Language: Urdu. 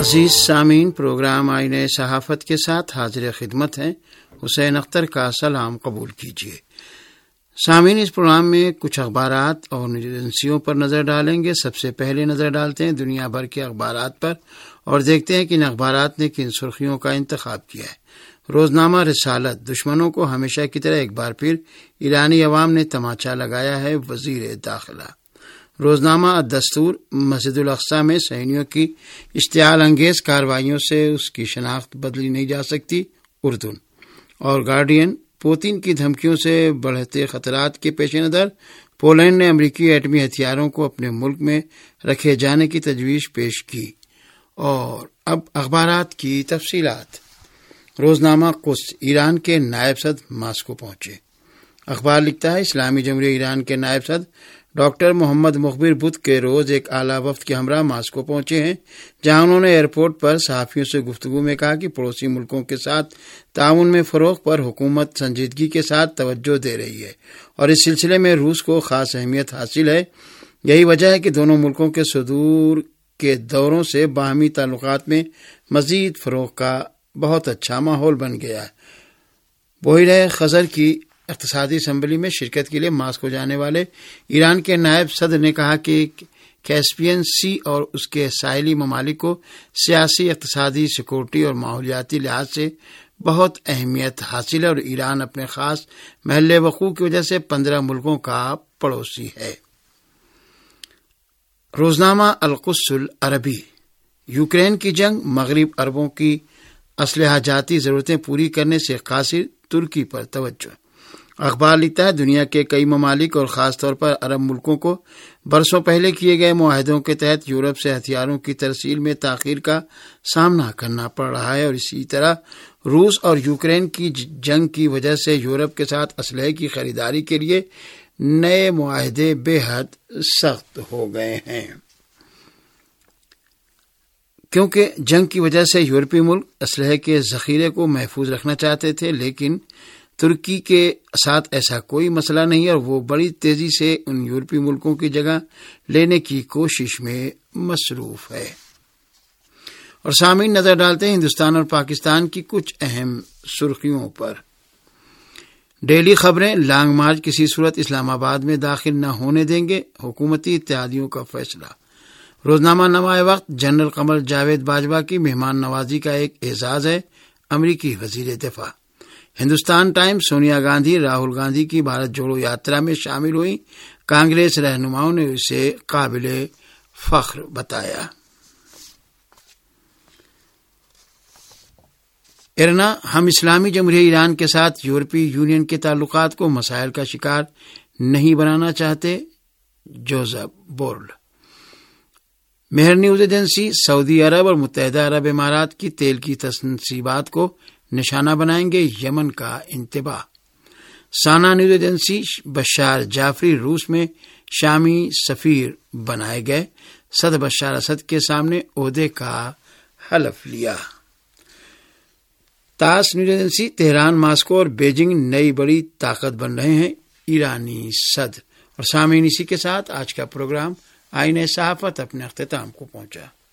عزیز سامعین، پروگرام آئین صحافت کے ساتھ حاضر خدمت ہیں۔ حسین اختر کا سلام قبول کیجیے۔ سامعین، اس پروگرام میں کچھ اخبارات اور نیوز ایجنسیوں پر نظر ڈالیں گے۔ سب سے پہلے نظر ڈالتے ہیں دنیا بھر کے اخبارات پر اور دیکھتے ہیں کہ ان اخبارات نے کن سرخیوں کا انتخاب کیا ہے۔ روزنامہ رسالت: دشمنوں کو ہمیشہ کی طرح ایک بار پھر ایرانی عوام نے تماچا لگایا ہے، وزیر داخلہ۔ روزنامہ الدستور: مسجد الاقصی میں صہیونیوں کی اشتعال انگیز کارروائیوں سے اس کی شناخت بدلی نہیں جا سکتی، اردن۔ اور گارڈین: پوتین کی دھمکیوں سے بڑھتے خطرات کے پیش نظر پولینڈ نے امریکی ایٹمی ہتھیاروں کو اپنے ملک میں رکھے جانے کی تجویز پیش کی۔ اور اب اخبارات کی تفصیلات۔ روزنامہ قدس: ایران کے نائب صدر ماسکو پہنچے۔ اخبار لکھتا ہے اسلامی جمہوریہ ایران کے نائب صدر ڈاکٹر محمد مخبر بدھ کے روز ایک اعلیٰ وفد کے ہمراہ ماسکو پہنچے ہیں، جہاں انہوں نے ایئرپورٹ پر صحافیوں سے گفتگو میں کہا کہ پڑوسی ملکوں کے ساتھ تعاون میں فروغ پر حکومت سنجیدگی کے ساتھ توجہ دے رہی ہے اور اس سلسلے میں روس کو خاص اہمیت حاصل ہے۔ یہی وجہ ہے کہ دونوں ملکوں کے صدور کے دوروں سے باہمی تعلقات میں مزید فروغ کا بہت اچھا ماحول بن گیا ہے۔ بحیرہ خزر کی اقتصادی اسمبلی میں شرکت کے لیے ماسکو جانے والے ایران کے نائب صدر نے کہا کہ کیسپین سی اور اس کے ساحلی ممالک کو سیاسی، اقتصادی، سیکورٹی اور ماحولیاتی لحاظ سے بہت اہمیت حاصل ہے اور ایران اپنے خاص محل وقوع کی وجہ سے 15 ملکوں کا پڑوسی ہے۔ روزنامہ القدس العربی: یوکرین کی جنگ، مغرب عربوں کی اسلحہ جاتی ضرورتیں پوری کرنے سے قاصر، ترکی پر توجہ۔ اخبار لکھتا ہے دنیا کے کئی ممالک اور خاص طور پر عرب ملکوں کو برسوں پہلے کیے گئے معاہدوں کے تحت یورپ سے ہتھیاروں کی ترسیل میں تاخیر کا سامنا کرنا پڑ رہا ہے اور اسی طرح روس اور یوکرین کی جنگ کی وجہ سے یورپ کے ساتھ اسلحے کی خریداری کے لیے نئے معاہدے بے حد سخت ہو گئے ہیں۔ کیونکہ جنگ کی وجہ سے یورپی ملک اسلحے کے ذخیرے کو محفوظ رکھنا چاہتے تھے، لیکن ترکی کے ساتھ ایسا کوئی مسئلہ نہیں اور وہ بڑی تیزی سے ان یورپی ملکوں کی جگہ لینے کی کوشش میں مصروف ہے۔ اور سامعین، نظر ڈالتے ہیں ہندوستان اور پاکستان کی کچھ اہم سرخیوں پر۔ ڈیلی خبریں: لانگ مارچ کسی صورت اسلام آباد میں داخل نہ ہونے دیں گے، حکومتی اتحادیوں کا فیصلہ۔ روزنامہ نمائے وقت: جنرل قمر جاوید باجوہ کی مہمان نوازی کا ایک اعزاز ہے، امریکی وزیر دفاع۔ ہندوستان ٹائمز: سونیا گاندھی راہل گاندھی کی بھارت جوڑو یاترا میں شامل ہوئی، کانگریس رہنماؤں نے اسے قابل فخر بتایا۔ ارنا: ہم اسلامی جمہوریہ ایران کے ساتھ یورپی یونین کے تعلقات کو مسائل کا شکار نہیں بنانا چاہتے، Josep Borrell. Mehr news agency: سعودی عرب اور متحدہ عرب امارات کی تیل کی تنصیبات کو نشانہ بنائیں گے، یمن کا انتباہ۔ سانا نیوز ایجنسی: بشار جعفری روس میں شامی سفیر بنائے گئے، صدر بشار اسد کے سامنے عہدے کا حلف لیا۔ TASS news agency: Tehran, Moscow اور بیجنگ نئی بڑی طاقت بن رہے ہیں، ایرانی صدر۔ اور سامعین، اسی کے ساتھ آج کا پروگرام آئین صحافت اپنے اختتام کو پہنچا۔